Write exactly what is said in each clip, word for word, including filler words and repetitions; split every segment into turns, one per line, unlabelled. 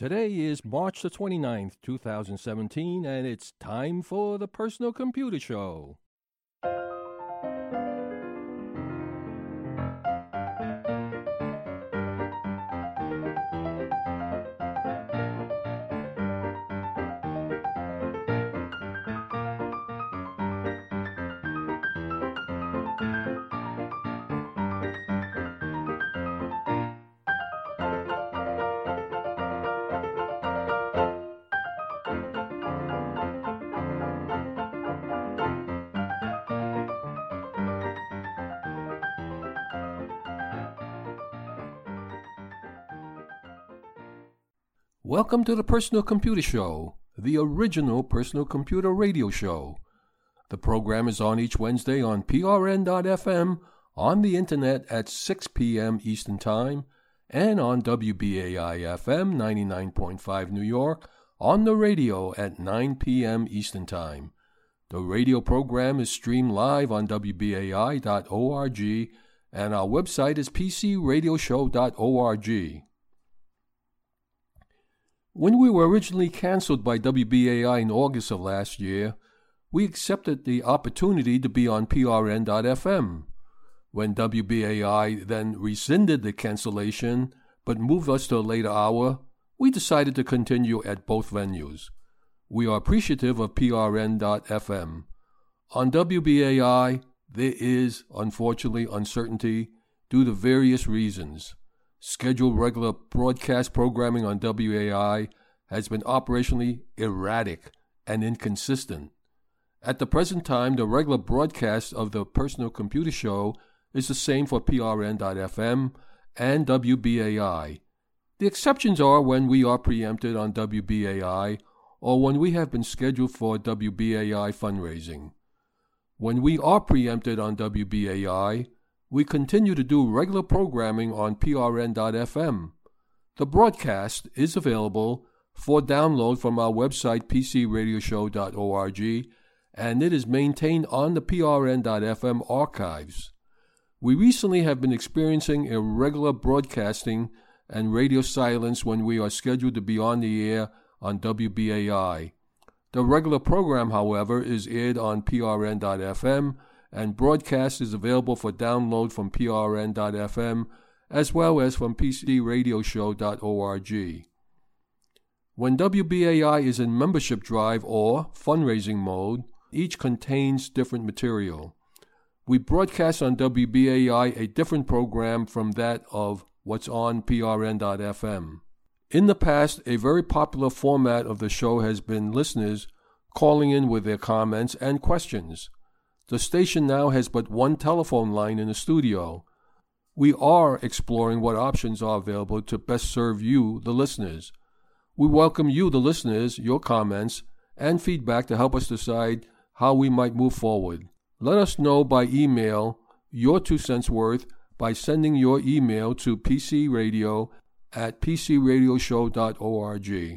Today is March the twenty-ninth, two thousand seventeen, and it's time for the Personal Computer Show. Welcome to the Personal Computer Show, the original personal computer radio show. The program is on each Wednesday on P R N dot F M, on the internet at six p.m. Eastern Time, and on W B A I F M ninety-nine point five New York, on the radio at nine p.m. Eastern Time. The radio program is streamed live on W B A I dot org, and our website is P C radio show dot org. When we were originally canceled by W B A I in August of last year, we accepted the opportunity to be on P R N dot F M. When W B A I then rescinded the cancellation but moved us to a later hour, we decided to continue at both venues. We are appreciative of P R N dot F M. On W B A I, there is, unfortunately, uncertainty due to various reasons. Scheduled regular broadcast programming on W A I has been operationally erratic and inconsistent. At the present time, the regular broadcast of the Personal Computer Show is the same for P R N dot F M and W B A I. The exceptions are when we are preempted on W B A I or when we have been scheduled for W B A I fundraising. When we are preempted on W B A I, we continue to do regular programming on P R N dot F M. The broadcast is available for download from our website P C radio show dot org, and it is maintained on the P R N dot F M archives. We recently have been experiencing irregular broadcasting and radio silence when we are scheduled to be on the air on W B A I. The regular program, however, is aired on P R N dot F M, and broadcast is available for download from P R N dot F M as well as from P C radio show dot org. When W B A I is in membership drive or fundraising mode, each contains different material. We broadcast on W B A I a different program from that of what's on P R N dot F M. In the past, a very popular format of the show has been listeners calling in with their comments and questions. The station now has but one telephone line in the studio. We are exploring what options are available to best serve you, the listeners. We welcome you, the listeners, your comments, and feedback to help us decide how we might move forward. Let us know by email your two cents worth by sending your email to pcradio at P C radio show dot org.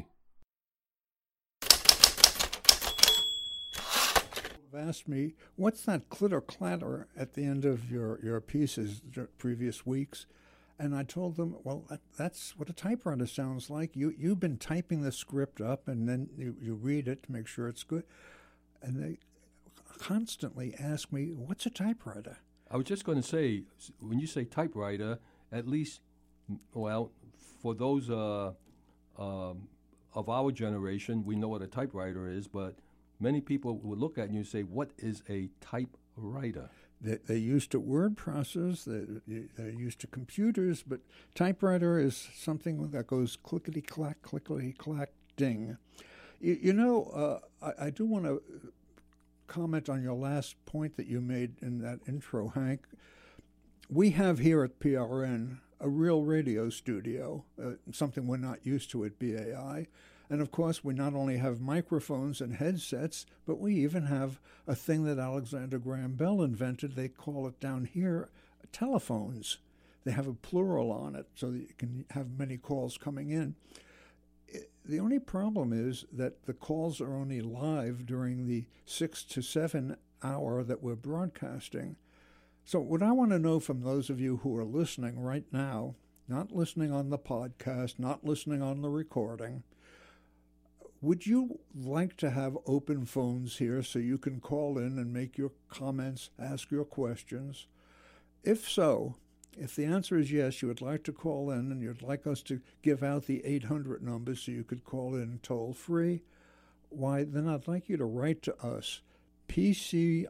Asked me, what's that clitter clatter at the end of your, your pieces previous weeks? And I told them, well, that, that's what a typewriter sounds like. You, you've been typing the script up, and then you, you read it to make sure it's good. And they constantly ask me, what's a typewriter?
I was just going to say, when you say typewriter, at least, well, for those uh, uh, of our generation, we know what a typewriter is, but many people would look at you and say, what is a typewriter?
They, they're used to word processors, they're, they're used to computers, but typewriter is something that goes clickety-clack, clickety-clack, ding. You, you know, uh, I, I do want to comment on your last point that you made in that intro, Hank. We have here at P R N a real radio studio, uh, something we're not used to at B A I. And, of course, we not only have microphones and headsets, but we even have a thing that Alexander Graham Bell invented. They call it down here telephones. They have a plural on it so that you can have many calls coming in. The only problem is that the calls are only live during the six to seven hour that we're broadcasting. So what I want to know from those of you who are listening right now not listening on the podcast, not listening on the recording, would you like to have open phones here so you can call in and make your comments, ask your questions? If so, if the answer is yes, you would like to call in and you'd like us to give out the eight hundred numbers so you could call in toll free, why, then I'd like you to write to us, P C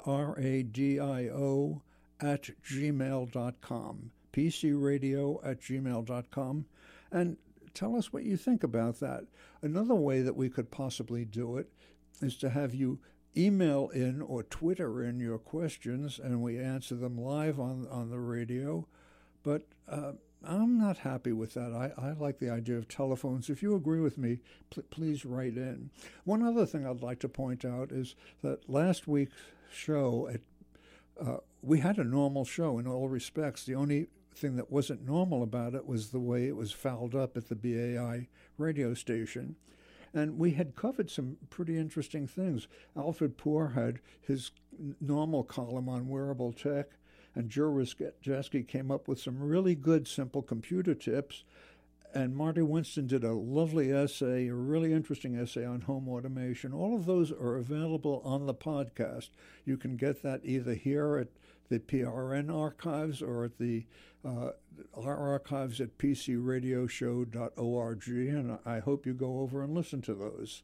radio at gmail dot com, P C radio at gmail dot com, and tell us what you think about that. Another way that we could possibly do it is to have you email in or Twitter in your questions, and we answer them live on, on the radio. But uh, I'm not happy with that. I, I like the idea of telephones. If you agree with me, pl- please write in. One other thing I'd like to point out is that last week's show, at, uh, we had a normal show in all respects. The only thing that wasn't normal about it was the way it was fouled up at the B A I radio station. And we had covered some pretty interesting things. Alfred Poor had his normal column on wearable tech, and Joe Ryszewski came up with some really good, simple computer tips. And Marty Winston did a lovely essay, a really interesting essay on home automation. All of those are available on the podcast. You can get that either here at the P R N archives or at the uh, our archives at p c radio show dot org, and I hope you go over and listen to those.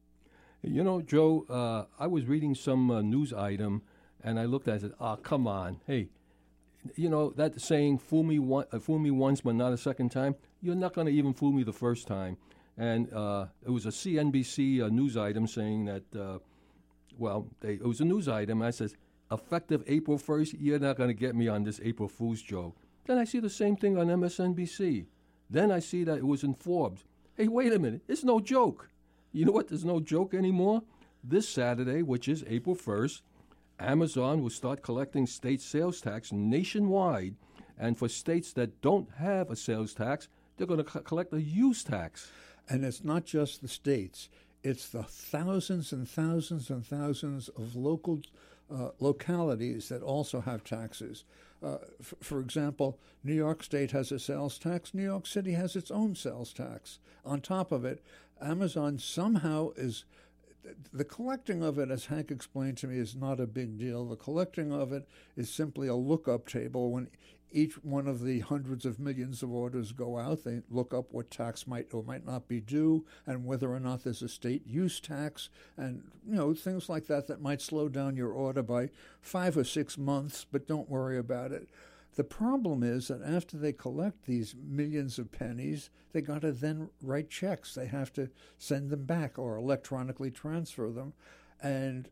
You know, Joe, uh, I was reading some uh, news item, and I looked at it and said, oh, come on. Hey, you know, that saying, fool me, one, uh, fool me once but not a second time, you're not going to even fool me the first time. And uh, it was a C N B C uh, news item saying that, uh, well, they, it was a news item. I says, effective April first, you're not going to get me on this April Fool's joke. Then I see the same thing on M S N B C. Then I see that it was in Forbes. Hey, wait a minute. It's no joke. You know what? There's no joke anymore. This Saturday, which is April first, Amazon will start collecting state sales tax nationwide. And for states that don't have a sales tax, they're going to co- collect a use tax.
And it's not just the states. It's the thousands and thousands and thousands of local uh, localities that also have taxes. Uh, f- for example, New York State has a sales tax. New York City has its own sales tax. On top of it, Amazon somehow is... The collecting of it, as Hank explained to me, is not a big deal. The collecting of it is simply a lookup table. When each one of the hundreds of millions of orders go out, they look up what tax might or might not be due and whether or not there's a state use tax and, you know, things like that that might slow down your order by five or six months, but don't worry about it. The problem is that after they collect these millions of pennies, they got to then write checks. They have to send them back or electronically transfer them. And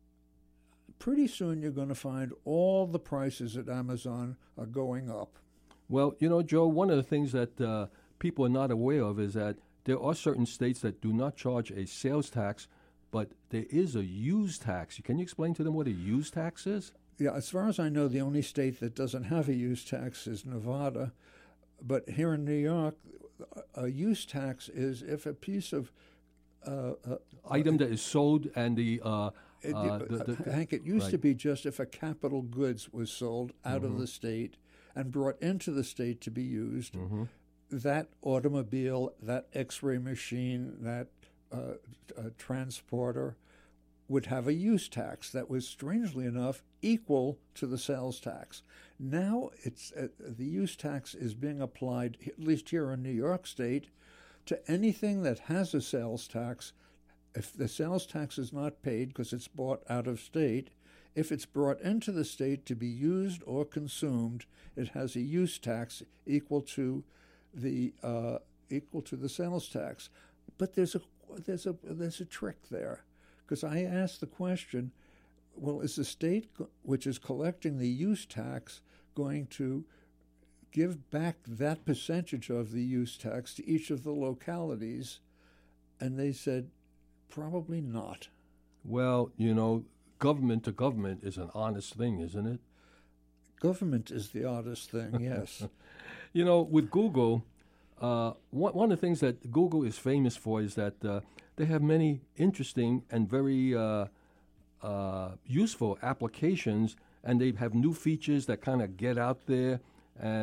pretty soon you're going to find all the prices at Amazon are going up.
Well, you know, Joe, one of the things that uh, people are not aware of is that there are certain states that do not charge a sales tax, but there is a use tax. Can you explain to them what a use tax is?
Yeah, as far as I know, the only state that doesn't have a use tax is Nevada. But here in New York, a use tax is if a piece of uh, uh,
item that is sold and the, uh,
it,
uh, the, the
Hank, it used
right.
to be just if a capital goods was sold out mm-hmm. of the state and brought into the state to be used, mm-hmm. that automobile, that X-ray machine, that uh, uh, transporter would have a use tax that was, strangely enough, equal to the sales tax. Now it's uh, the use tax is being applied, at least here in New York State, to anything that has a sales tax. If the sales tax is not paid because it's bought out of state, if it's brought into the state to be used or consumed, it has a use tax equal to the uh, equal to the sales tax. But there's a there's a there's a trick there. Because I asked the question, well, is the state which is collecting the use tax going to give back that percentage of the use tax to each of the localities? And they said, probably not.
Well, you know, government to government is an honest thing, isn't it?
Government is the honest thing, yes.
You know, with Google, uh, one, one of the things that Google is famous for is that uh, they have many interesting and very uh, uh, useful applications, and they have new features that kind of get out there. And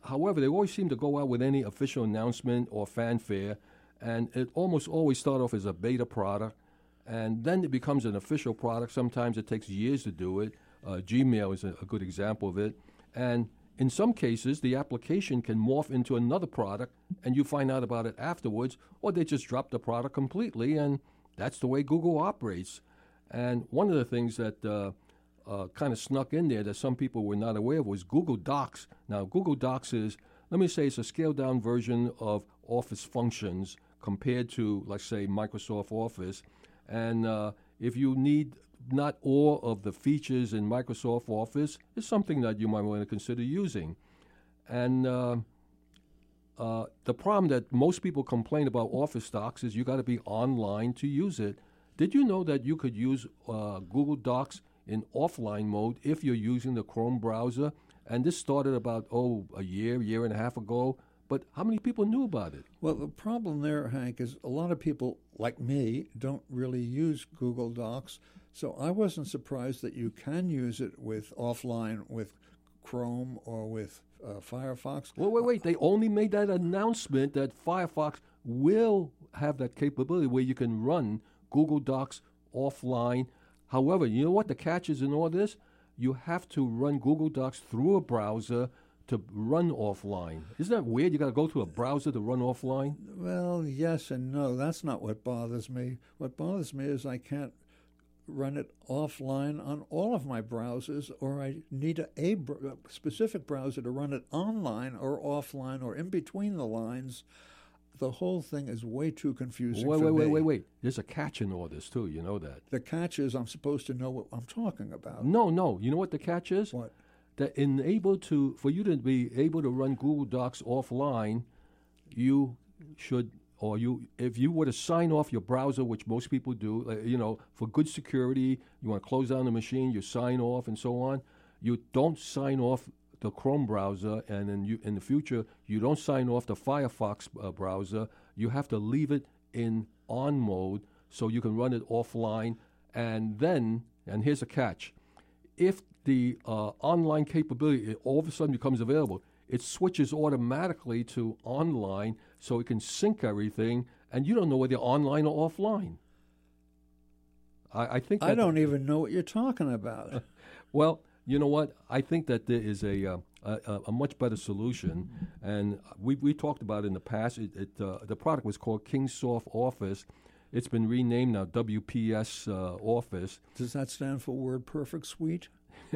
however, they always seem to go out with any official announcement or fanfare, and it almost always start off as a beta product, and then it becomes an official product. Sometimes it takes years to do it. Uh, Gmail is a, a good example of it. And in some cases, the application can morph into another product, and you find out about it afterwards, or they just drop the product completely, and that's the way Google operates. And one of the things that uh, uh, kind of snuck in there that some people were not aware of was Google Docs. Now, Google Docs is, let me say, it's a scaled-down version of Office functions compared to, let's say, Microsoft Office. And uh, if you need not all of the features in Microsoft Office, it's something that you might want to consider using. And uh, uh, the problem that most people complain about Office Docs is you got to be online to use it. Did you know that you could use uh, Google Docs in offline mode if you're using the Chrome browser? And this started about, oh, a year, year and a half ago. But how many people knew about it?
Well, the problem there, Hank, is a lot of people like me don't really use Google Docs. So I wasn't surprised that you can use it with offline with Chrome or with uh, Firefox.
Wait, wait, wait. They only made that announcement that Firefox will have that capability where you can run Google Docs offline. However, you know what the catch is in all this? You have to run Google Docs through a browser to run offline. Isn't that weird? You got to go to a browser to run offline?
Well, yes and no. That's not what bothers me. What bothers me is I can't run it offline on all of my browsers, or I need a, a, br- a specific browser to run it online or offline or in between the lines. The whole thing is way too confusing
wait,
for
wait,
me.
Wait, wait, wait. There's a catch in all this, too. You know that.
The catch is I'm supposed to know what I'm talking about.
No, no. You know what the catch is?
What?
That enable to, for you to be able to run Google Docs offline, you should, or you, if you were to sign off your browser, which most people do, uh, you know, for good security, you want to close down the machine, you sign off and so on. You don't sign off the Chrome browser, and in, you, in the future, you don't sign off the Firefox uh, browser. You have to leave it in on mode so you can run it offline. And then, and here's a catch, if the uh, online capability it all of a sudden becomes available, it switches automatically to online so it can sync everything, and you don't know whether you're online or offline. I, I think that
I don't even know what you're talking about.
Well, you know what? I think that there is a uh, a, a much better solution, and we we talked about it in the past. It, it uh, the product was called Kingsoft Office. It's been renamed now W P S uh, Office.
Does that stand for Word Perfect Suite?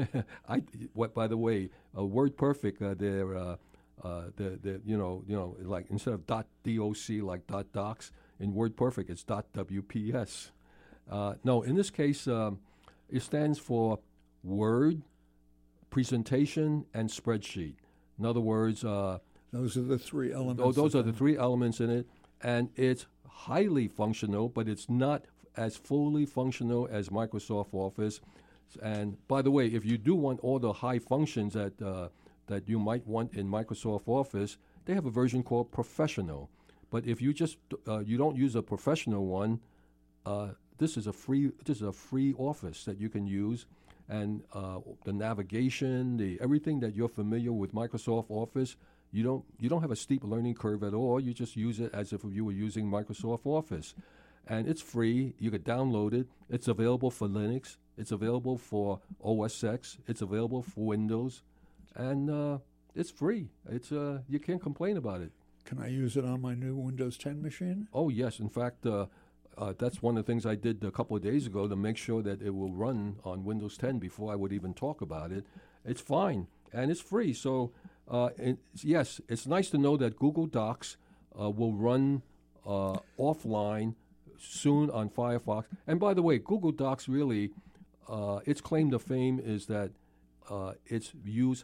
I what by the way, uh, WordPerfect, uh, they're uh, uh, they're, they're, you know you know like instead of .doc like .docs in WordPerfect, it's .W P S. Uh, no, in this case, um, it stands for Word, Presentation, and Spreadsheet. In other words, uh,
those are the three elements.
Oh, those are the three elements in it, and it's highly functional, but it's not as fully functional as Microsoft Office. And by the way, if you do want all the high functions that uh, that you might want in Microsoft Office, they have a version called Professional. But if you just uh, you don't use a professional one, uh, this is a free this is a free Office that you can use, and uh, the navigation, the everything that you're familiar with Microsoft Office, you don't you don't have a steep learning curve at all. You just use it as if you were using Microsoft Office, and it's free. You could download it. It's available for Linux. It's available for O S X. It's available for Windows, and uh, it's free. It's uh, you can't complain about it.
Can I use it on my new Windows ten machine?
Oh yes, in fact, uh, uh, that's one of the things I did a couple of days ago to make sure that it will run on Windows ten before I would even talk about it. It's fine and it's free. So uh, it's, yes, it's nice to know that Google Docs uh, will run uh, offline soon on Firefox. And by the way, Google Docs really. Uh, its claim to fame is that uh, it's used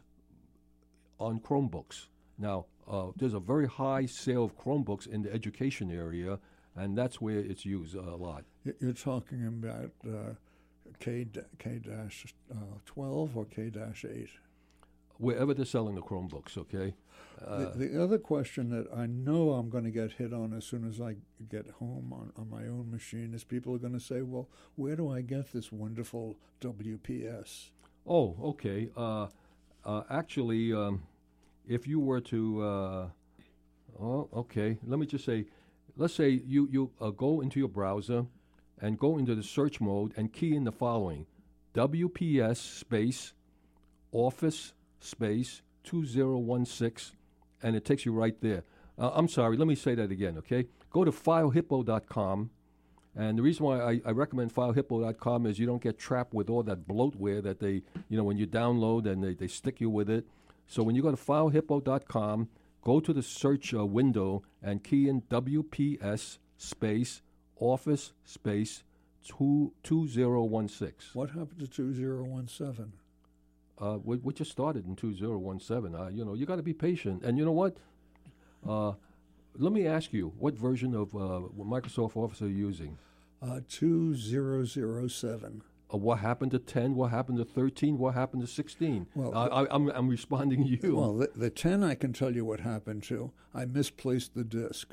on Chromebooks. Now, uh, there's a very high sale of Chromebooks in the education area, and that's where it's used a lot.
You're talking about uh, K dash twelve or K dash eight?
Wherever they're selling the Chromebooks, okay?
Uh, the, the other question that I know I'm going to get hit on as soon as I get home on, on my own machine is people are going to say, well, where do I get this wonderful W P S?
Oh, okay. Uh, uh, actually, um, if you were to, uh, oh, okay, let me just say, let's say you, you uh, go into your browser and go into the search mode and key in the following, W P S space, office space, two zero one six, and it takes you right there. Uh, I'm sorry, let me say that again, okay? Go to file hippo dot com, and the reason why I, I recommend file hippo dot com is you don't get trapped with all that bloatware that they, you know, when you download and they, they stick you with it. So when you go to file hippo dot com, go to the search uh, window and key in W P S space, office space, two, two zero one six.
What happened to two zero one seven?
Uh, we, we just started in two zero one seven. Uh, you know, you got to be patient. And you know what? Uh, let me ask you, what version of uh, Microsoft Office are you using?
Uh, two thousand seven.
Uh, what happened to ten? What happened to thirteen? What happened to sixteen?
Well,
uh, I, I'm, I'm responding to you.
Well, the, the ten I can tell you what happened to. I misplaced the disk.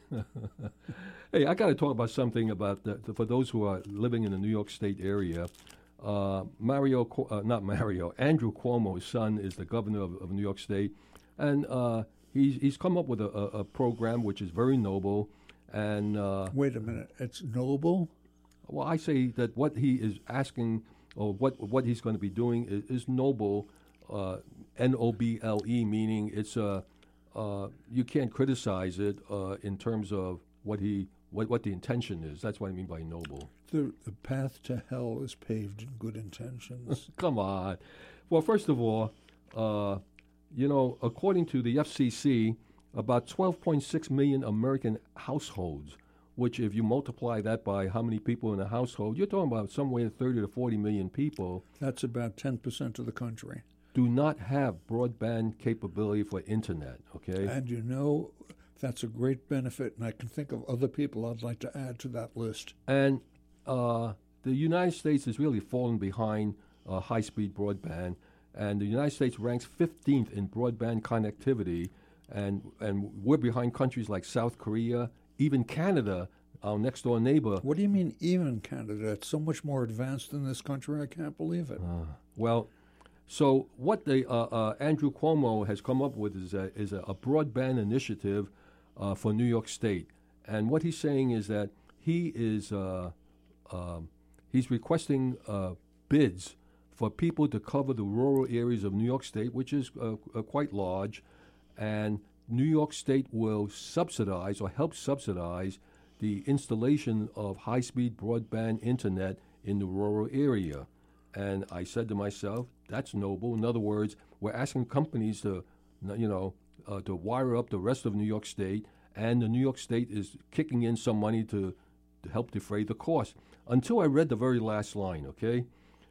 Hey, I got to talk about something about the, the, for those who are living in the New York State area. Uh, Mario, uh, not Mario, Andrew Cuomo's son is the governor of, of New York State, and uh, he's he's come up with a, a, a program which is very noble. And uh,
wait a minute, it's noble?
Well, I say that what he is asking, or what what he's going to be doing, is, is noble, uh, N O B L E, meaning it's a uh, you can't criticize it uh, in terms of what he what what the intention is. That's what I mean by noble.
The, the path to hell is paved in good intentions.
Come on. Well, first of all, uh, you know, according to the F C C, about twelve point six million American households, which if you multiply that by how many people in a household, you're talking about somewhere thirty to forty million people.
That's about ten percent of the country.
Do not have broadband capability for internet, okay?
And you know, that's a great benefit, and I can think of other people I'd like to add to that list.
And uh, the United States is really falling behind uh, high-speed broadband, and the United States ranks fifteenth in broadband connectivity, and and we're behind countries like South Korea, even Canada, our next-door neighbor.
What do you mean even Canada? It's so much more advanced than this country, I can't believe it.
Uh, well, so what the uh, uh, Andrew Cuomo has come up with is a, is a, a broadband initiative uh, for New York State. And what he's saying is that he is uh, um, he's requesting uh, bids for people to cover the rural areas of New York State, which is uh, uh, quite large, and New York State will subsidize or help subsidize the installation of high-speed broadband internet in the rural area. And I said to myself, that's noble. In other words, we're asking companies to, you know, uh, to wire up the rest of New York State, and the New York State is kicking in some money to, to help defray the cost. Until I read the very last line, okay?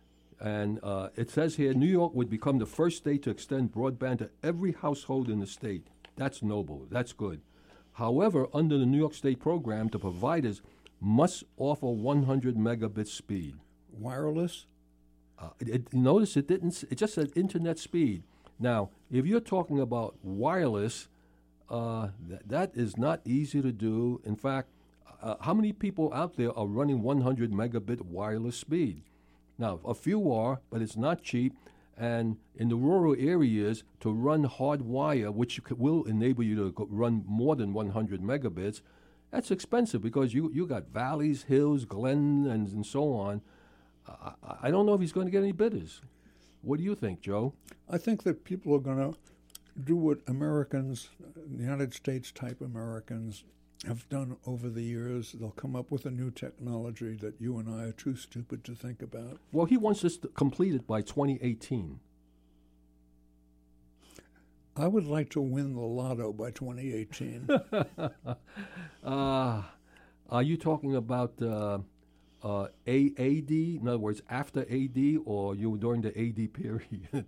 And uh, it says here, New York would become the first state to extend broadband to every household in the state. That's noble. That's good. However, under the New York State program, the providers must offer one hundred megabit speed.
Wireless?
Uh, it, it, notice it didn't. It just said internet speed. Now, if you're talking about wireless, uh, th- that is not easy to do. In fact, uh, how many people out there are running one hundred megabit wireless speed? Now, a few are, but it's not cheap. And in the rural areas, to run hard wire, which could, will enable you to go run more than one hundred megabits, that's expensive because you, you got valleys, hills, glen, and, and so on. I, I don't know if he's going to get any bidders. What do you think, Joe?
I think that people are going to do what Americans, United States type Americans, have done over the years. They'll come up with a new technology that you and I are too stupid to think about.
Well, he wants this completed by twenty eighteen.
I would like to win the lotto by twenty eighteen.
uh, are you talking about uh, uh, A A D? In other words, after A D, or you during the A D period?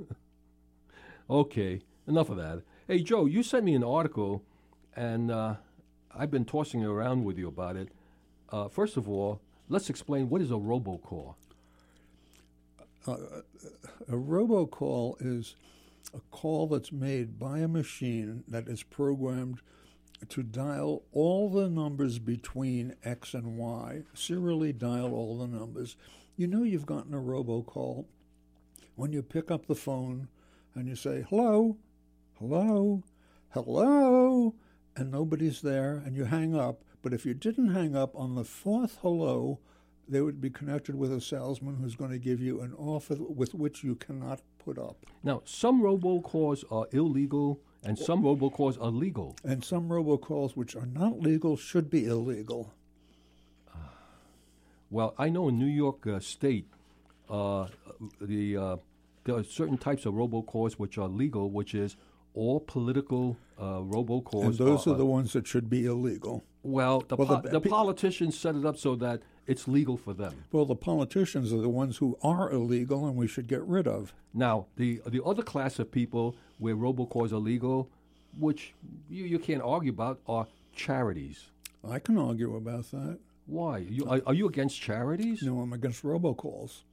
Okay, enough of that. Hey, Joe, you sent me an article, and uh, I've been tossing it around with you about it. Uh, first of all, let's explain what is a robocall.
Uh, a robocall is a call that's made by a machine that is programmed to dial all the numbers between X and Y, serially dial all the numbers. You know you've gotten a robocall when you pick up the phone and you say, hello, hello, hello, and nobody's there, and you hang up. But if you didn't hang up on the fourth hello, they would be connected with a salesman who's going to give you an offer with which you cannot put up.
Now, some robocalls are illegal and some robocalls are legal.
And some robocalls which are not legal should be illegal.
Uh, well, I know in New York uh, State, uh, the uh, there are certain types of robocalls which are legal, which is all political uh, robocalls.
And those are,
are
the ones that should be illegal.
Well, the,
well,
po-
the,
the politicians set it up so that it's legal for them.
Well, the politicians are the ones who are illegal and we should get rid of.
Now, the the other class of people where robocalls are legal, which you, you can't argue about, are charities.
I can argue about that.
Why? You, are, are you against charities?
No, I'm against robocalls.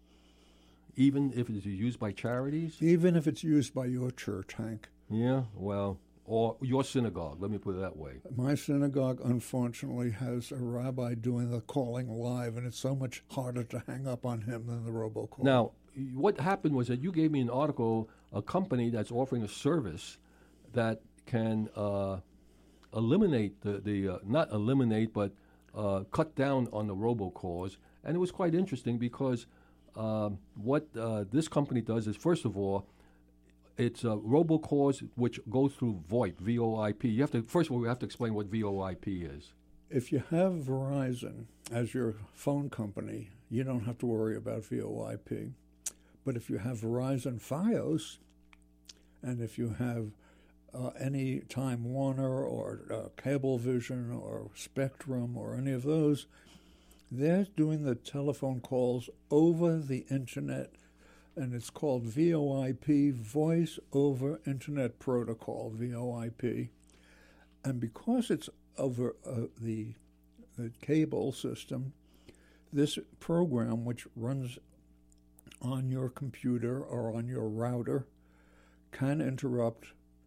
Even if it's used by charities?
Even if it's used by your church, Hank.
Yeah, well, or your synagogue, let me put it that way.
My synagogue, unfortunately, has a rabbi doing the calling live, and it's so much harder to hang up on him than the robocall.
Now, what happened was that you gave me an article, a company that's offering a service that can uh, eliminate the, the uh, not eliminate, but uh, cut down on the robocalls. And it was quite interesting because uh, what uh, this company does is, first of all, it's uh, robocalls which go through VoIP, V O I P. You have to first of all, we have to explain what V O I P is.
If you have Verizon as your phone company, you don't have to worry about V O I P. But if you have Verizon Fios, and if you have uh, any Time Warner or uh, Cablevision or Spectrum or any of those, they're doing the telephone calls over the internet. And it's called V O I P, Voice over Internet Protocol, V O I P. And because it's over uh, the, the cable system, this program, which runs on your computer or on your router, can interrupt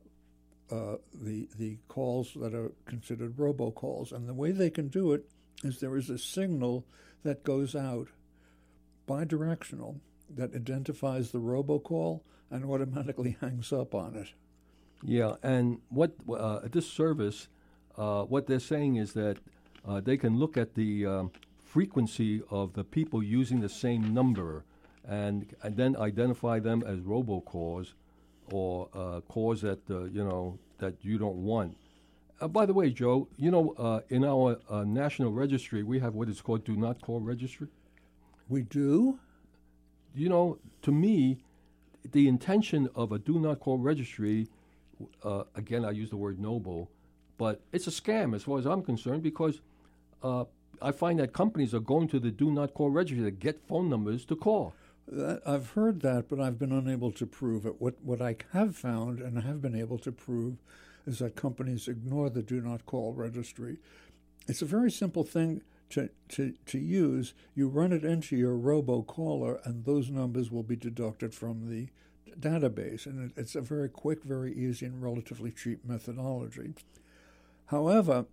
uh, the, the calls that are considered robocalls. And the way they can do it is there is a signal that goes out bidirectional that identifies the robocall and automatically hangs up on it.
Yeah, and what uh, this service, uh, what they're saying is that uh, they can look at the um, frequency of the people using the same number and, and then identify them as robocalls or uh, calls that, uh, you know, that you don't want. Uh, by the way, Joe, you know, uh, in our uh, national registry, we have what is called Do Not Call Registry.
We do?
You know, to me, the intention of a do not call registry, uh, again, I use the word noble, but it's a scam as far as I'm concerned because uh, I find that companies are going to the do not call registry to get phone numbers to call.
That, I've heard that, but I've been unable to prove it. What, what I have found and have been able to prove is that companies ignore the do not call registry. It's a very simple thing To, to, to use. You run it into your robocaller, and those numbers will be deducted from the database. And it, it's a very quick, very easy, and relatively cheap methodology. However,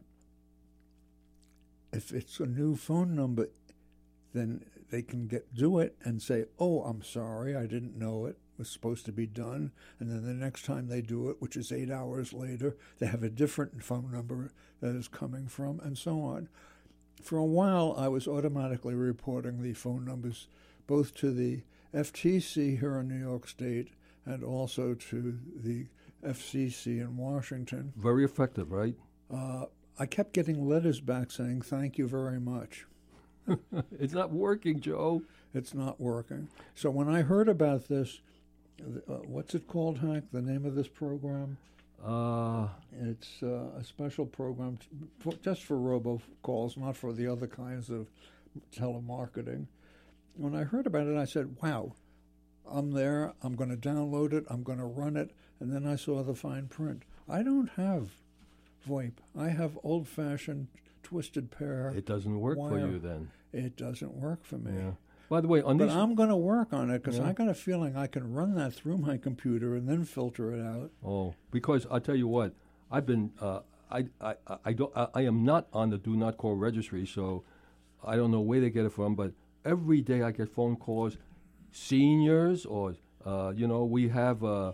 if it's a new phone number, then they can get do it and say, oh, I'm sorry, I didn't know it was supposed to be done. And then the next time they do it, which is eight hours later, they have a different phone number that is coming from, and so on. For a while, I was automatically reporting the phone numbers both to the F T C here in New York State and also to the F C C in Washington.
Very effective, right?
Uh, I kept getting letters back saying, thank you very much.
It's not working, Joe.
It's not working. So when I heard about this, uh, what's it called, Hank, the name of this program?
Uh,
it's uh, a special program t- for, just for robocalls, not for the other kinds of telemarketing. When I heard about it, I said, wow, I'm there, I'm going to download it, I'm going to run it, and then I saw the fine print. I don't have VoIP. I have old-fashioned twisted pair.
It doesn't work
wire.
for you then.
It doesn't work for me.
Yeah. By the way, on
but
these,
I'm going to work on it because
yeah.
I got a feeling I can run that through my computer and then filter it out.
Oh, because I'll tell you what, I've been, uh, I, I, I, don't, I, I am not on the do not call registry, so I don't know where they get it from, but every day I get phone calls, seniors or, uh, you know, we have uh,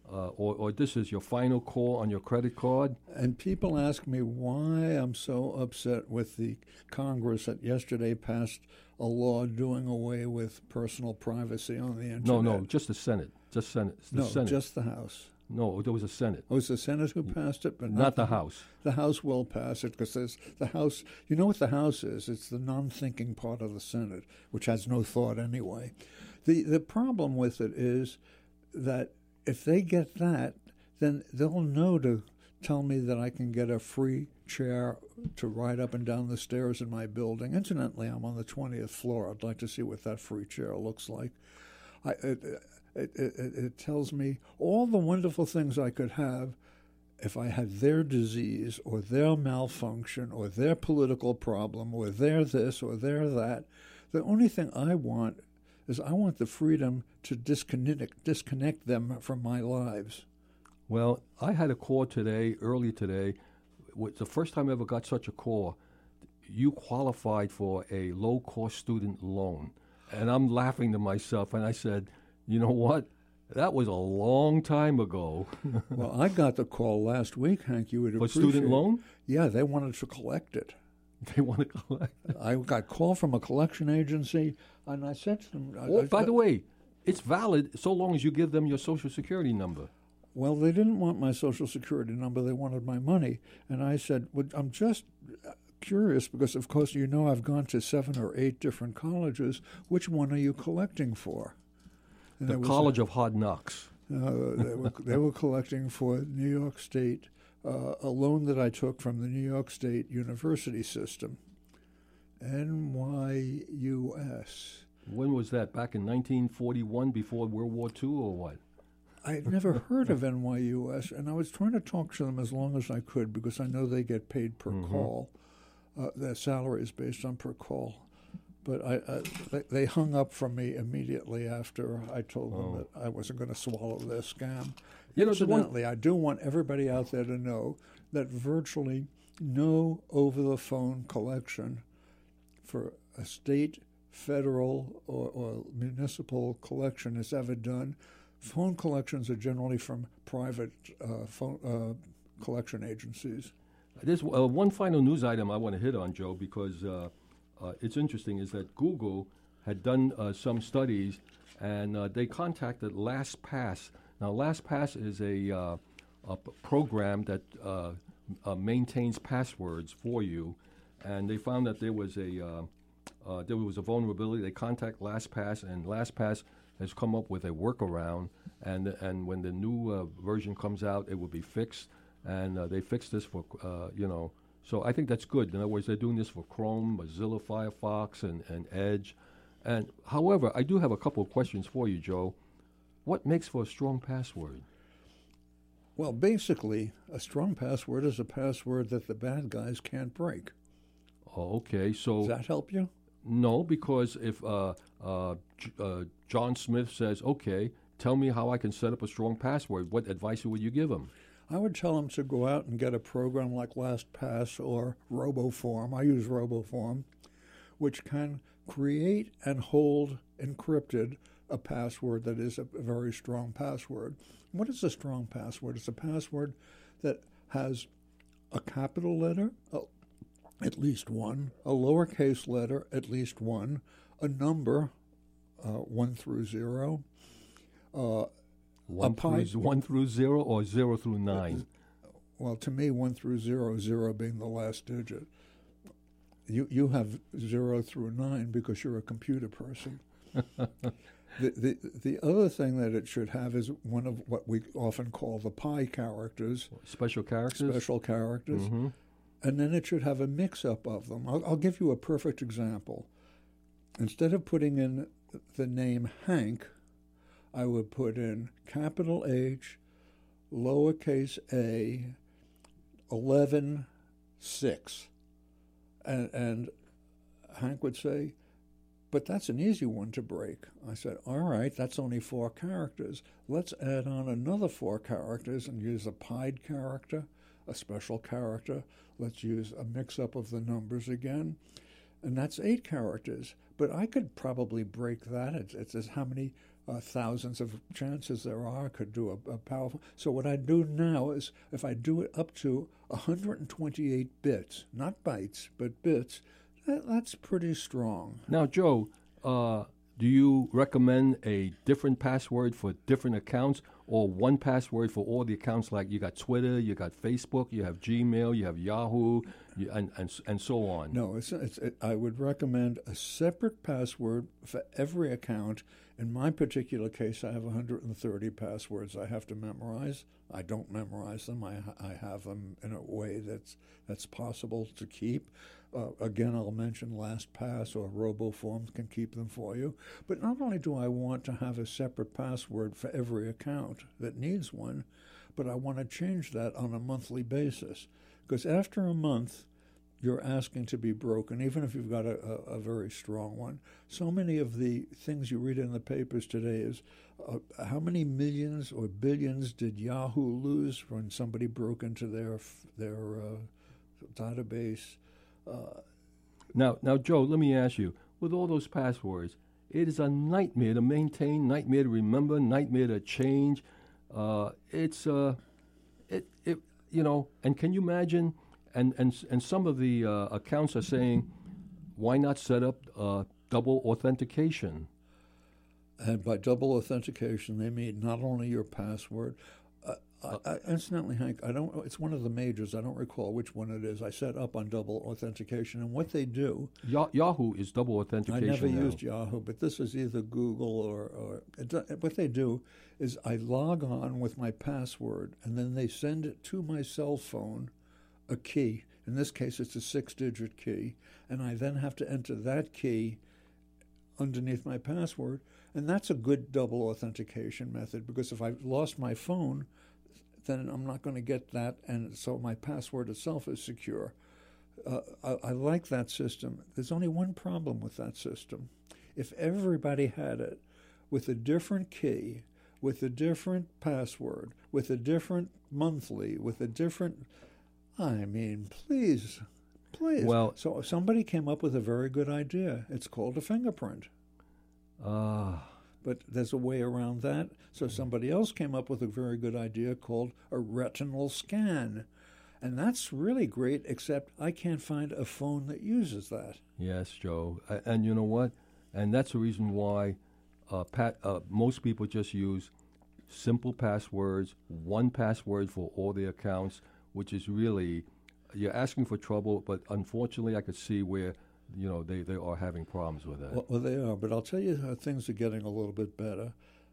uh, or, or this is your final call on your credit card.
And people ask me why I'm so upset with the Congress that yesterday passed a law doing away with personal privacy on the internet.
No, no, just the Senate. Just Senate. The
no,
Senate.
just the House.
No, there was a Senate.
Oh, it was the Senate who passed it, but
not,
not
the House.
The House will pass it because the House. You know what the House is? It's the non-thinking part of the Senate, which has no thought anyway. the The problem with it is that if they get that, then they'll know to tell me that I can get a free chair to ride up and down the stairs in my building. Incidentally, I'm on the twentieth floor. I'd like to see what that free chair looks like. I. It, It, it, it tells me all the wonderful things I could have if I had their disease or their malfunction or their political problem or their this or their that. The only thing I want is I want the freedom to disconnect, disconnect them from my lives.
Well, I had a call today, early today. It's the first time I ever got such a call. You qualified for a low-cost student loan. And I'm laughing to myself, and I said, you know what? That was a long time ago.
Well, I got the call last week, Hank. You would
For
appreciate
student loan?
Yeah, they wanted to collect it.
They want to collect it.
I got a call from a collection agency, and I said to them...
Oh,
I,
by
I,
the way, it's valid so long as you give them your Social Security number.
Well, they didn't want my Social Security number. They wanted my money. And I said, well, I'm just curious because, of course, you know I've gone to seven or eight different colleges. Which one are you collecting for? And
the College a, of Hard Knocks.
Uh, they, were, they were collecting for New York State, uh, a loan that I took from the New York State University system, N Y U S.
When was that? Back in nineteen forty-one, before World War Two, or what?
I had never heard of N Y U S, and I was trying to talk to them as long as I could because I know they get paid per mm-hmm. call. Uh, their salary is based on per call. But I, I, they, they hung up from me immediately after I told them oh. that I wasn't going to swallow their scam. You know, Incidentally, one... I do want everybody out there to know that virtually no over-the-phone collection for a state, federal, or, or municipal collection is ever done. Phone collections are generally from private uh, phone uh, collection agencies.
There's uh, one final news item I want to hit on, Joe, because... Uh, Uh, it's interesting is that Google had done uh, some studies, and uh, they contacted LastPass. Now, LastPass is a, uh, a p- program that uh, uh, maintains passwords for you, and they found that there was a uh, uh, there was a vulnerability. They contact LastPass, and LastPass has come up with a workaround, and and when the new uh, version comes out, it will be fixed, and uh, they fixed this for uh, you know. So I think that's good. In other words, they're doing this for Chrome, Mozilla Firefox, and, and Edge. And however, I do have a couple of questions for you, Joe. What makes for a strong password?
Well, basically, a strong password is a password that the bad guys can't break.
Oh, okay. So
does that help you?
No, because if uh, uh, J- uh, John Smith says, okay, tell me how I can set up a strong password, what advice would you give him?
I would tell them to go out and get a program like LastPass or RoboForm. I use RoboForm, which can create and hold encrypted a password that is a very strong password. What is a strong password? It's a password that has a capital letter, a, at least one, a lowercase letter, at least one, a number, uh, one through zero, uh,
One through, one through zero or zero through nine?
Well, to me, one through zero, zero being the last digit. You you have zero through nine because you're a computer person. the, the the other thing that it should have is one of what we often call the pi characters.
Special characters?
Special characters.
Mm-hmm.
And then it should have a mix-up of them. I'll, I'll give you a perfect example. Instead of putting in the name Hank, I would put in capital H, lowercase a, eleven, six. And, and Hank would say, but that's an easy one to break. I said, all right, that's only four characters. Let's add on another four characters and use a pied character, a special character. Let's use a mix-up of the numbers again. And that's eight characters. But I could probably break that. It's, it's how many uh, thousands of chances there are could do a, a powerful. So what I do now is if I do it up to one hundred twenty-eight bits, not bytes, but bits, that, that's pretty strong.
Now, Joe, uh, do you recommend a different password for different accounts or one password for all the accounts? Like you got Twitter, you got Facebook, you have Gmail, you have Yahoo, you, and, and and so on.
No, it's, it's, it, I would recommend a separate password for every account. In my particular case, I have one hundred thirty passwords I have to memorize. I don't memorize them. I, I have them in a way that's that's possible to keep. Uh, again, I'll mention LastPass or RoboForms can keep them for you. But not only do I want to have a separate password for every account that needs one, but I want to change that on a monthly basis. Because after a month, you're asking to be broken, even if you've got a, a, a very strong one. So many of the things you read in the papers today is uh, how many millions or billions did Yahoo lose when somebody broke into their their uh, database? Uh,
now, now, Joe, let me ask you: with all those passwords, it is a nightmare to maintain, nightmare to remember, nightmare to change. Uh, it's uh, it it you know, and can you imagine? And and and some of the uh, accounts are saying, why not set up uh, double authentication?
And by double authentication, they mean not only your password. Uh, uh, I, I, incidentally, Hank, I don't. It's one of the majors. I don't recall which one it is. I set up on double authentication, and what they do.
Ya- Yahoo is double authentication.
I never
now.
used Yahoo, but this is either Google or, or it, what they do is I log on with my password, and then they send it to my cell phone. A key. In this case, it's a six-digit key, and I then have to enter that key underneath my password, and that's a good double authentication method because if I've lost my phone, then I'm not going to get that, and so my password itself is secure. Uh, I, I like that system. There's only one problem with that system. If everybody had it with a different key, with a different password, with a different monthly, with a different... I mean, please, please.
Well,
so somebody came up with a very good idea. It's called a fingerprint.
Ah. Uh,
but there's a way around that. So somebody else came up with a very good idea called a retinal scan. And that's really great, except I can't find a phone that uses that.
Yes, Joe. Uh, and you know what? And that's the reason why uh, Pat, uh, most people just use simple passwords, one password for all their accounts, which is really, you're asking for trouble, but unfortunately I could see where, you know, they, they are having problems with that.
Well, well, they are, but I'll tell you how things are getting a little bit better.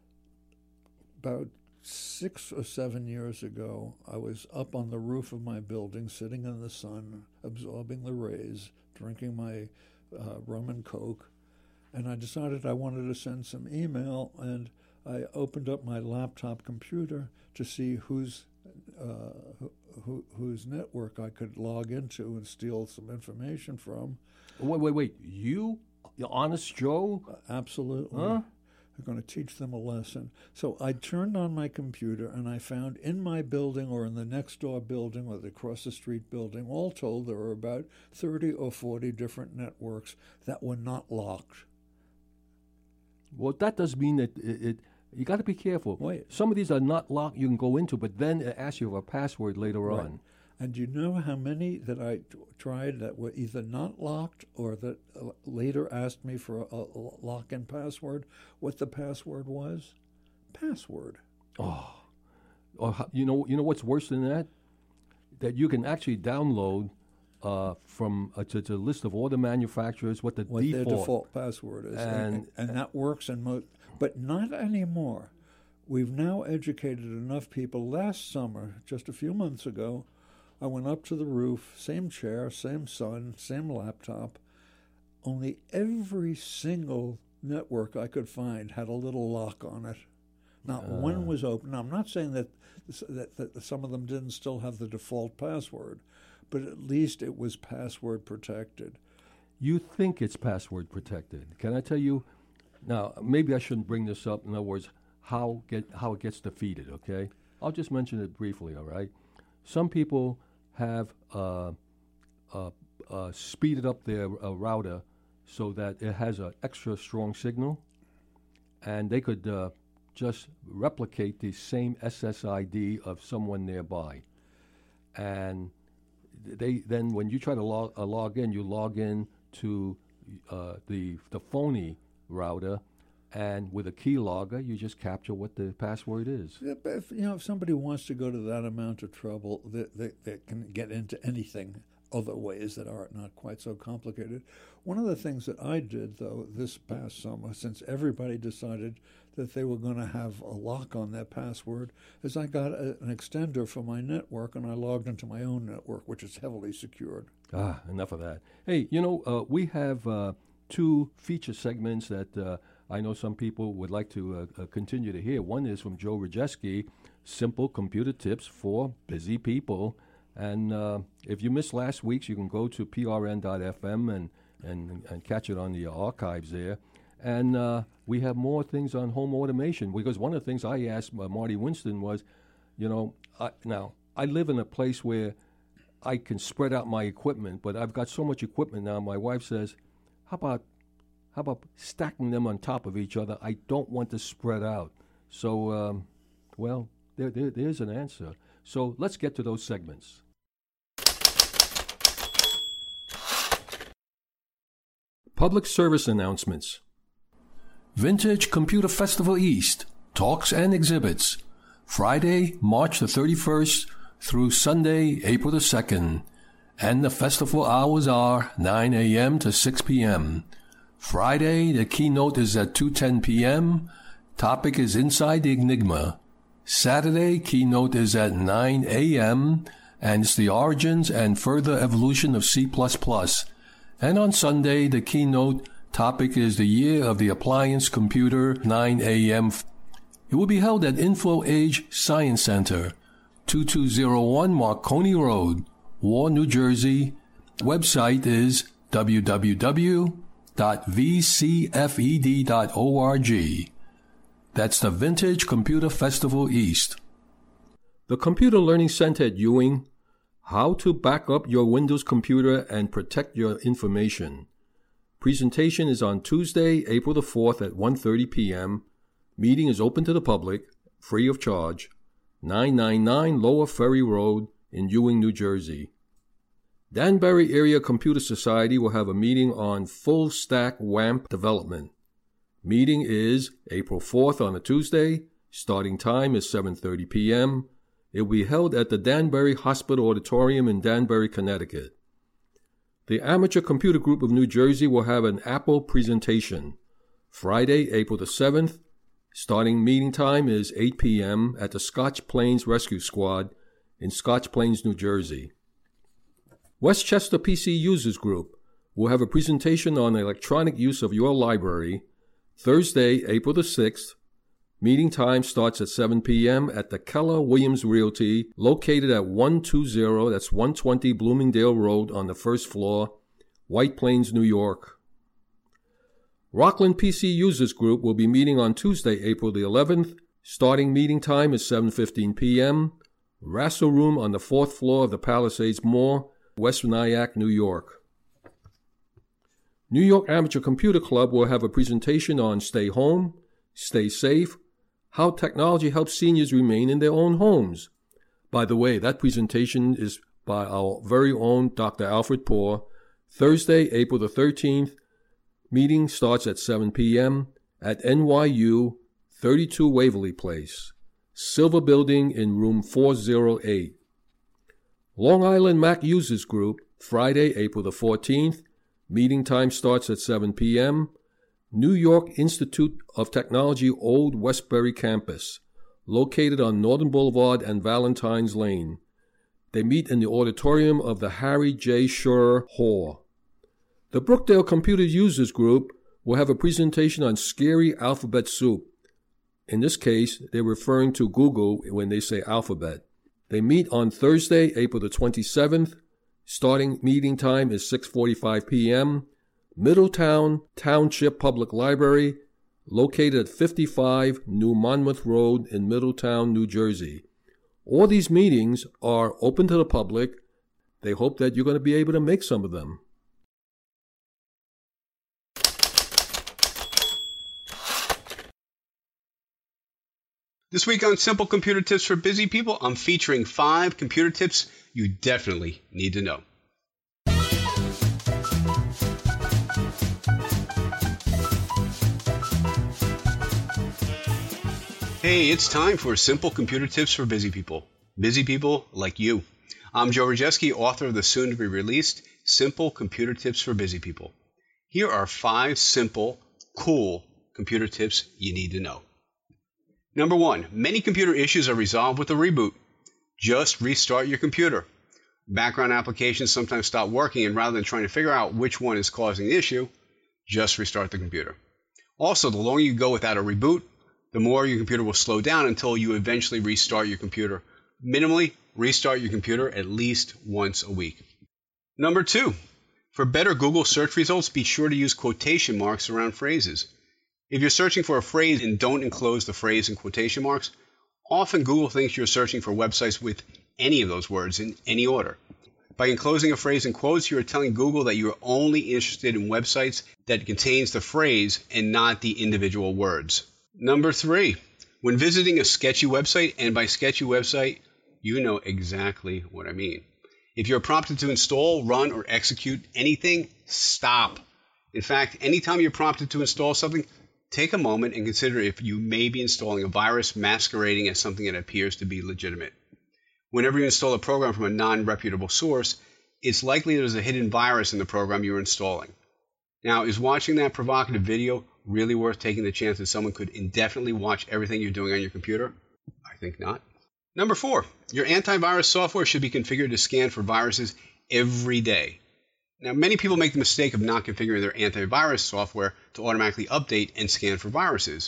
About six or seven years ago, I was up on the roof of my building, sitting in the sun, absorbing the rays, drinking my uh, rum and Coke, and I decided I wanted to send some email, and I opened up my laptop computer to see whose uh, who, whose network I could log into and steal some information from.
Wait, wait, wait! You, you honest Joe?
Uh, absolutely.
Huh?
I'm going to teach them a lesson. So I turned on my computer and I found in my building or in the next door building or the across the street building, all told, there were about thirty or forty different networks that were not locked.
Well, that does mean that it, it you got to be careful.
Wait.
Some of these are not locked. You can go into, but then it asks you for a password later
Right.
on.
And you know how many that I t- tried that were either not locked or that uh, later asked me for a, a lock-in password? What the password was? Password.
Oh, or how- you know, you know what's worse than that? That you can actually download uh, from uh, to, to a list of all the manufacturers what the
What
default.
their default password is. And,
And-
and that works in most, but not anymore. We've now educated enough people. Last summer, just a few months ago, I went up to the roof, same chair, same sun, same laptop, only every single network I could find had a little lock on it. Not
Uh.
one was open. Now, I'm not saying that, that, that some of them didn't still have the default password, but at least it was password protected.
You think it's password protected. Can I tell you? Now, maybe I shouldn't bring this up. In other words, how get how it gets defeated, okay? I'll just mention it briefly, all right? Some people have uh, uh, uh, speeded up their uh, router so that it has an extra strong signal, and they could uh, just replicate the same S S I D of someone nearby. And they then, when you try to log, uh, log in, you log in to uh, the the phony router, and with a keylogger, you just capture what the password is.
Yeah, but if, you know, if somebody wants to go to that amount of trouble, they, they, they can get into anything other ways that are not quite so complicated. One of the things that I did, though, this past summer, since everybody decided that they were going to have a lock on their password, is I got a, an extender for my network, and I logged into my own network, which is heavily secured.
Ah, enough of that. Hey, you know, uh, we have uh, two feature segments that uh, I know some people would like to uh, uh, continue to hear. One is from Joe Rajewski, Simple Computer Tips for Busy People. And uh, if you missed last week's, you can go to P R N dot F M and, and, and catch it on the archives there. And uh, we have more things on home automation, because one of the things I asked uh, Marty Winston was, you know, I, now, I live in a place where I can spread out my equipment, but I've got so much equipment now. My wife says, how about how about stacking them on top of each other? I don't want to spread out. So, um, well, there, there, there's an answer. So let's get to those segments. Public service announcements. Vintage Computer Festival East, talks and exhibits. Friday, March the thirty-first through Sunday, April the second. And the festival hours are nine a.m. to six p.m. Friday, the keynote is at two ten p.m. Topic is Inside the Enigma. Saturday, keynote is at nine a.m. and it's the origins and further evolution of C plus plus. And on Sunday, the keynote topic is the year of the appliance computer, nine a.m. It will be held at Info Age Science Center, twenty-two oh one Marconi Road, War, New Jersey. Website is w w w dot v c f e d dot org. That's the Vintage Computer Festival East. The Computer Learning Center at Ewing, how to back up your Windows computer and protect your information. Presentation is on Tuesday, April the fourth at one thirty p.m. Meeting is open to the public, free of charge. nine ninety-nine Lower Ferry Road in Ewing, New Jersey. Danbury Area Computer Society will have a meeting on full stack WAMP development. Meeting is April fourth on a Tuesday. Starting time is seven thirty p.m. It will be held at the Danbury Hospital Auditorium in Danbury, Connecticut. The Amateur Computer Group of New Jersey will have an Apple presentation. Friday, April the seventh. Starting meeting time is eight p.m. at the Scotch Plains Rescue Squad in Scotch Plains, New Jersey. Westchester P C Users Group will have a presentation on electronic use of your library Thursday, April the sixth. Meeting time starts at seven p.m. at the Keller Williams Realty, located at one twenty, that's one twenty Bloomingdale Road on the first floor, White Plains, New York. Rockland P C Users Group will be meeting on Tuesday, April the eleventh. Starting meeting time is seven fifteen p.m. Rassel Room on the fourth floor of the Palisades Mall, West Nyack, New York. New York Amateur Computer Club will have a presentation on Stay Home, Stay Safe, how technology helps seniors remain in their own homes. By the way, that presentation is by our very own Doctor Alfred Poor. Thursday, April the thirteenth. Meeting starts at seven p.m. at N Y U, thirty-two Waverly Place, Silver Building in room four oh eight. Long Island Mac Users Group, Friday, April the fourteenth. Meeting time starts at seven p.m. New York Institute of Technology Old Westbury Campus, located on Northern Boulevard and Valentine's Lane. They meet in the auditorium of the Harry J. Schur Hall. The Brookdale Computer Users Group will have a presentation on scary alphabet soup. In this case, they're referring to Google when they say alphabet. They meet on Thursday, April the twenty-seventh. Starting meeting time is six forty-five p.m. Middletown Township Public Library, located at fifty-five New Monmouth Road in Middletown, New Jersey. All these meetings are open to the public. They hope that you're going to be able to make some of them.
This week on Simple Computer Tips for Busy People, I'm featuring five computer tips you definitely need to know. Hey, it's time for Simple Computer Tips for Busy People. Busy people like you. I'm Joe Rajewski, author of the soon-to-be-released Simple Computer Tips for Busy People. Here are five simple, cool computer tips you need to know. Number one, many computer issues are resolved with a reboot. Just restart your computer. Background applications sometimes stop working, and rather than trying to figure out which one is causing the issue, just restart the computer. Also, the longer you go without a reboot, the more your computer will slow down until you eventually restart your computer. Minimally, restart your computer at least once a week. Number two, for better Google search results, be sure to use quotation marks around phrases. If you're searching for a phrase and don't enclose the phrase in quotation marks, often Google thinks you're searching for websites with any of those words in any order. By enclosing a phrase in quotes, you are telling Google that you are only interested in websites that contains the phrase and not the individual words. Number three, when visiting a sketchy website, and by sketchy website, you know exactly what I mean. If you're prompted to install, run, or execute anything, stop. In fact, anytime you're prompted to install something, take a moment and consider if you may be installing a virus masquerading as something that appears to be legitimate. Whenever you install a program from a non-reputable source, it's likely there's a hidden virus in the program you're installing. Now, is watching that provocative video really worth taking the chance that someone could indefinitely watch everything you're doing on your computer? I think not. Number four, your antivirus software should be configured to scan for viruses every day. Now, many people make the mistake of not configuring their antivirus software to automatically update and scan for viruses.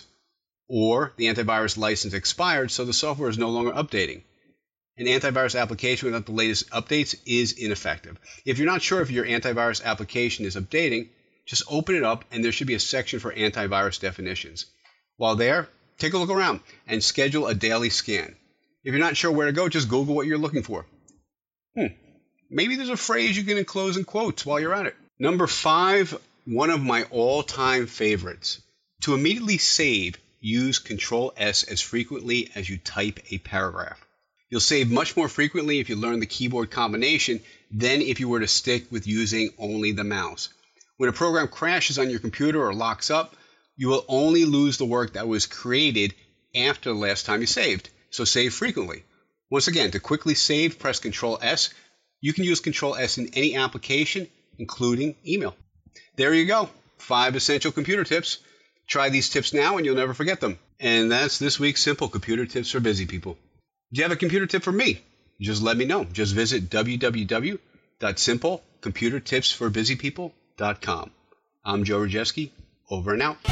Or the antivirus license expired, so the software is no longer updating. An antivirus application without the latest updates is ineffective. If you're not sure if your antivirus application is updating, just open it up and there should be a section for antivirus definitions. While there, take a look around and schedule a daily scan. If you're not sure where to go, just Google what you're looking for. Hmm. Maybe there's a phrase you can enclose in quotes while you're at it. Number five, one of my all-time favorites. To immediately save, use control S as frequently as you type a paragraph. You'll save much more frequently if you learn the keyboard combination than if you were to stick with using only the mouse. When a program crashes on your computer or locks up, you will only lose the work that was created after the last time you saved. So save frequently. Once again, to quickly save, press control S. You can use control S in any application, including email. There you go. Five essential computer tips. Try these tips now and you'll never forget them. And that's this week's Simple Computer Tips for Busy People. Do you have a computer tip for me? Just let me know. Just visit w w w dot simple computer tips for busy people dot com. I'm Joe Rajewski. Over and out.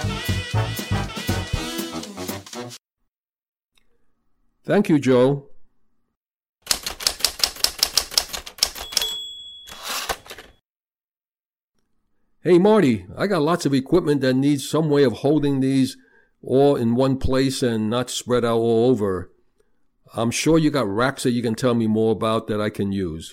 Thank you, Joe. Hey, Marty, I got lots of equipment that needs some way of holding these all in one place and not spread out all over. I'm sure you got racks that you can tell me more about that I can use.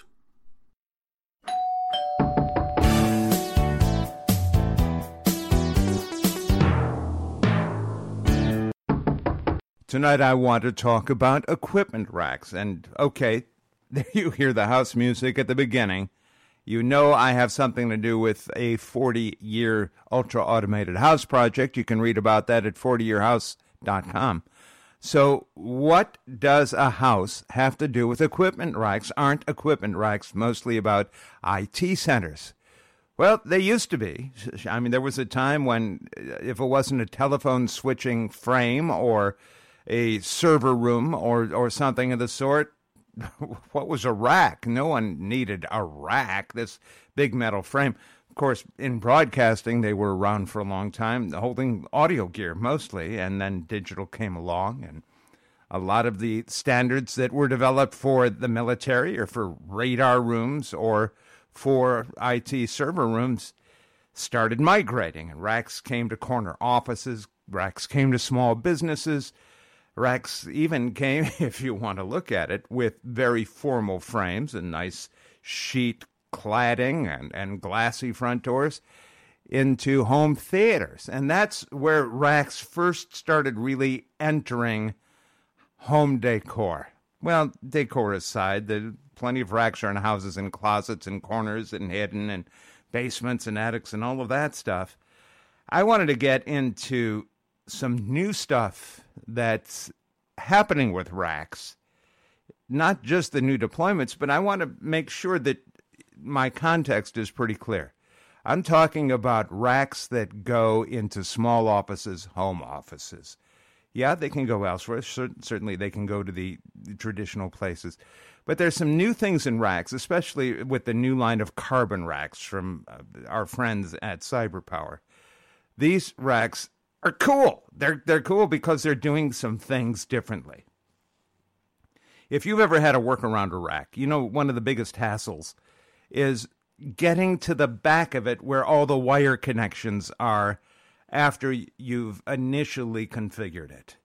Tonight I want to talk about equipment racks. And, okay, there you hear the house music at the beginning. You know I have something to do with a forty-year ultra-automated house project. You can read about that at forty year house dot com. So what does a house have to do with equipment racks? Aren't equipment racks mostly about I T centers? Well, they used to be. I mean, there was a time when if it wasn't a telephone switching frame or a server room or, or something of the sort, what was a rack? No one needed a rack, this big metal frame. Of course, in broadcasting, they were around for a long time, holding audio gear mostly, and then digital came along, and a lot of the standards that were developed for the military or for radar rooms or for I T server rooms started migrating, and racks came to corner offices, racks came to small businesses, racks even came, if you want to look at it, with very formal frames and nice sheet cladding and, and glassy front doors into home theaters. And that's where racks first started really entering home decor. Well, decor aside, there plenty of racks are in houses and closets and corners and hidden and basements and attics and all of that stuff. I wanted to get into some new stuff that's happening with racks, not just the new deployments, but I want to make sure that my context is pretty clear. I'm talking about racks that go into small offices, home offices. Yeah, they can go elsewhere. Certainly they can go to the traditional places. But there's some new things in racks, especially with the new line of carbon racks from uh, our friends at CyberPower. These racks are cool. They're they're cool because they're doing some things differently. If you've ever had to work around a rack, you know one of the biggest hassles is getting to the back of it where all the wire connections are after you've initially configured it.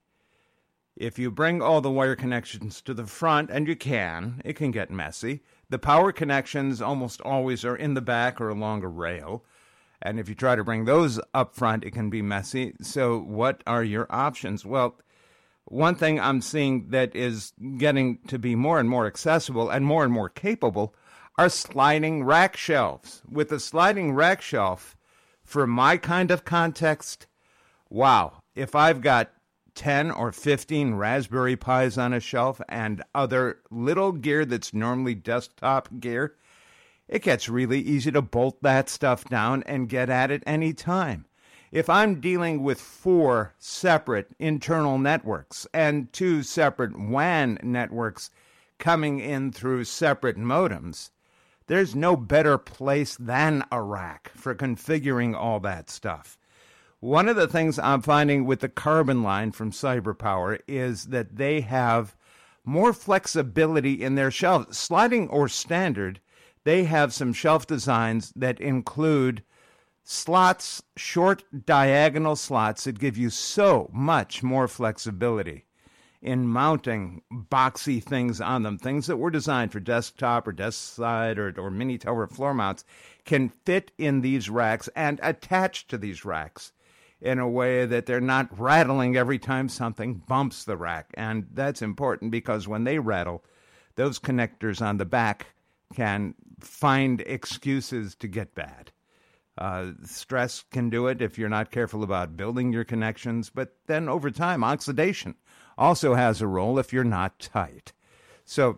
If you bring all the wire connections to the front, and you can, it can get messy. The power connections almost always are in the back or along a rail. And if you try to bring those up front, it can be messy. So what are your options? Well, one thing I'm seeing that is getting to be more and more accessible and more and more capable are sliding rack shelves. With a sliding rack shelf, for my kind of context, wow, if I've got ten or fifteen Raspberry Pis on a shelf and other little gear that's normally desktop gear, it gets really easy to bolt that stuff down and get at it any time. If I'm dealing with four separate internal networks and two separate W A N networks coming in through separate modems, there's no better place than a rack for configuring all that stuff. One of the things I'm finding with the Carbon line from CyberPower is that they have more flexibility in their shelves. Sliding or standard, they have some shelf designs that include slots, short diagonal slots that give you so much more flexibility in mounting boxy things on them. Things that were designed for desktop or desk side or, or mini tower floor mounts can fit in these racks and attach to these racks in a way that they're not rattling every time something bumps the rack. And that's important because when they rattle, those connectors on the back can find excuses to get bad. Uh, stress can do it if you're not careful about building your connections, but then over time, oxidation also has a role if you're not tight. So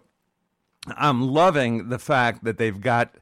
I'm loving the fact that they've got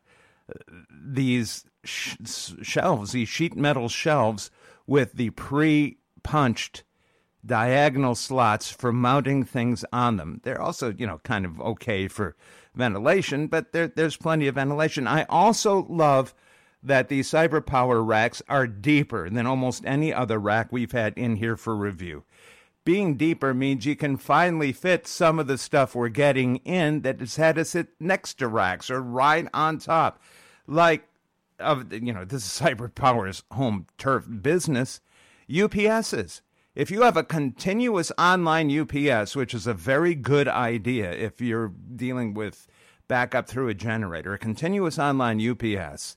these sh- shelves, these sheet metal shelves with the pre-punched diagonal slots for mounting things on them. They're also, you know, kind of okay for ventilation, but there, there's plenty of ventilation. I also love that these CyberPower racks are deeper than almost any other rack we've had in here for review. Being deeper means you can finally fit some of the stuff we're getting in that has had to sit next to racks or right on top. Like, of you know, this is CyberPower's home turf business, U P Ss. If you have a continuous online U P S, which is a very good idea if you're dealing with backup through a generator, a continuous online U P S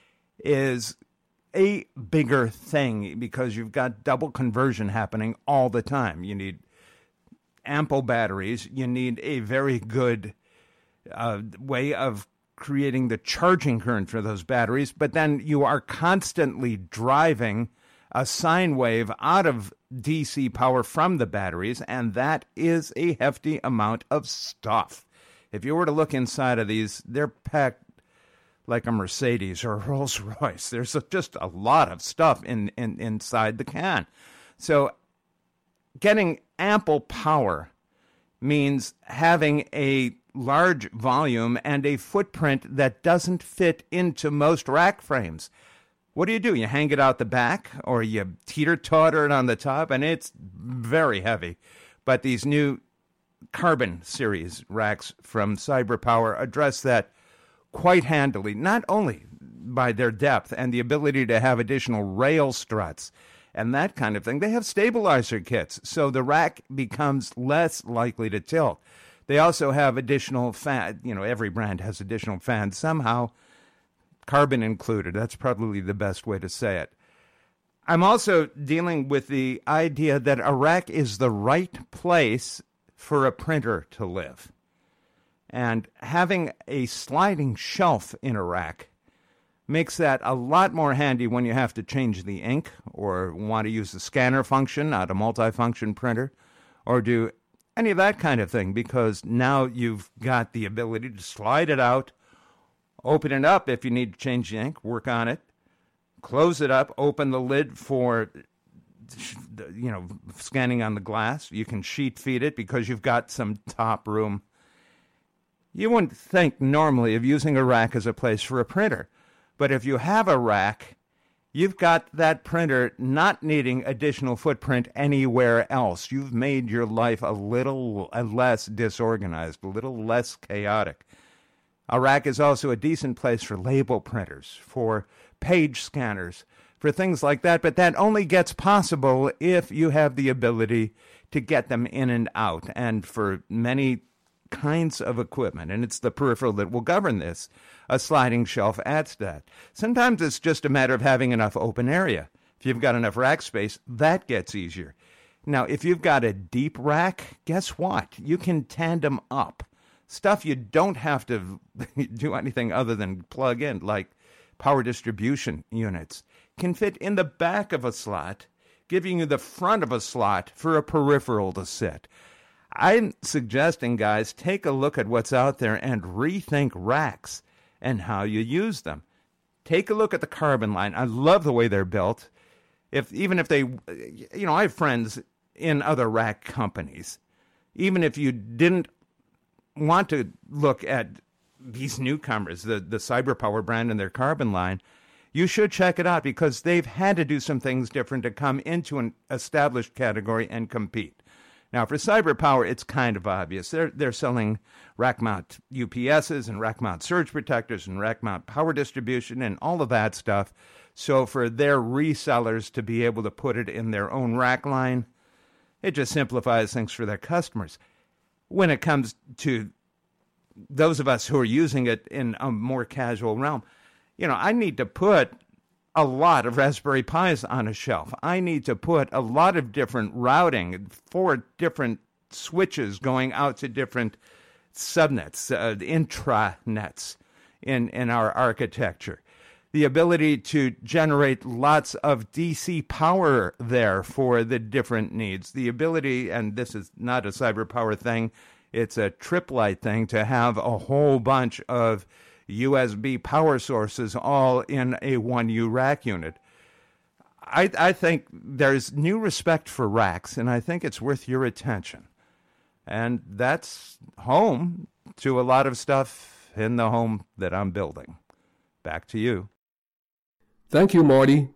is a bigger thing because you've got double conversion happening all the time. You need ample batteries. You need a very good uh, way of creating the charging current for those batteries, but then you are constantly driving a sine wave out of D C power from the batteries, and that is a hefty amount of stuff. If you were to look inside of these, they're packed like a Mercedes or a Rolls Royce. There's a, just a lot of stuff in, in inside the can. So getting ample power means having a large volume and a footprint that doesn't fit into most rack frames. What do you do? You hang it out the back or you teeter-totter it on the top, and it's very heavy. But these new Carbon series racks from CyberPower address that quite handily, not only by their depth and the ability to have additional rail struts and that kind of thing. They have stabilizer kits, so the rack becomes less likely to tilt. They also have additional fan, you know, every brand has additional fans, somehow Carbon included. That's probably the best way to say it. I'm also dealing with the idea that a rack is the right place for a printer to live. And having a sliding shelf in a rack makes that a lot more handy when you have to change the ink or want to use the scanner function on a multifunction printer or do any of that kind of thing, because now you've got the ability to slide it out, open it up if you need to change the ink, work on it, close it up, open the lid for, you know, scanning on the glass. You can sheet feed it because you've got some top room. You wouldn't think normally of using a rack as a place for a printer. But if you have a rack, you've got that printer not needing additional footprint anywhere else. You've made your life a little less disorganized, a little less chaotic. A rack is also a decent place for label printers, for page scanners, for things like that. But that only gets possible if you have the ability to get them in and out. And for many kinds of equipment, and it's the peripheral that will govern this, a sliding shelf adds to that. Sometimes it's just a matter of having enough open area. If you've got enough rack space, that gets easier. Now, if you've got a deep rack, guess what? You can tandem up. Stuff you don't have to do anything other than plug in, like power distribution units, can fit in the back of a slot, giving you the front of a slot for a peripheral to sit. I'm suggesting, guys, take a look at what's out there and rethink racks and how you use them. Take a look at the Carbon line. I love the way they're built. If even if they, you know, I have friends in other rack companies. Even if you didn't want to look at these newcomers, the, the CyberPower brand and their Carbon line, you should check it out because they've had to do some things different to come into an established category and compete. Now, for CyberPower, it's kind of obvious. They're they're selling rack mount U P S's and rack mount surge protectors and rack mount power distribution and all of that stuff. So for their resellers to be able to put it in their own rack line, it just simplifies things for their customers. When it comes to those of us who are using it in a more casual realm, you know, I need to put a lot of Raspberry Pis on a shelf. I need to put a lot of different routing, four different switches going out to different subnets, uh, intranets in, in our architecture. The ability to generate lots of D C power there for the different needs. The ability, and this is not a CyberPower thing, it's a Triplight thing, to have a whole bunch of U S B power sources all in a one U rack unit. I, I think there's new respect for racks, and I think it's worth your attention. And that's home to a lot of stuff in the home that I'm building. Back to you.
Thank you, Marty.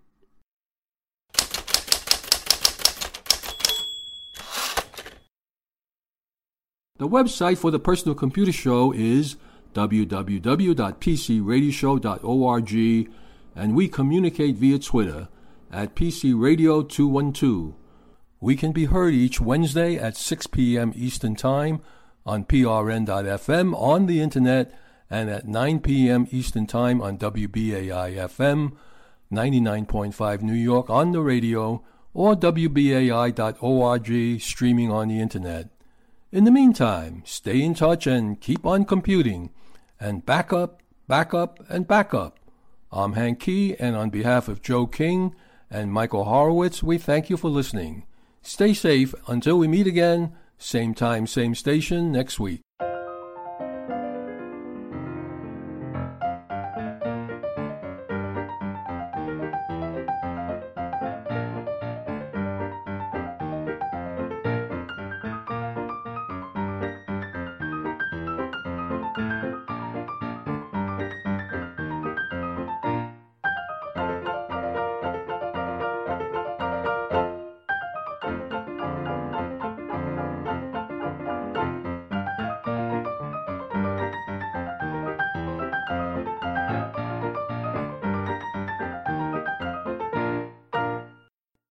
The website for the Personal Computer Show is w w w dot p c radio show dot org, and we communicate via Twitter at P C Radio two one two. We can be heard each Wednesday at six p.m. Eastern Time on P R N dot F M on the Internet and at nine p.m. Eastern Time on W B A I F M ninety-nine point five New York on the radio or W B A I dot org streaming on the Internet. In the meantime, stay in touch and keep on computing. And back up, back up, and back up. I'm Hank Key, and on behalf of Joe King and Michael Horowitz, we thank you for listening. Stay safe until we meet again, same time, same station next week.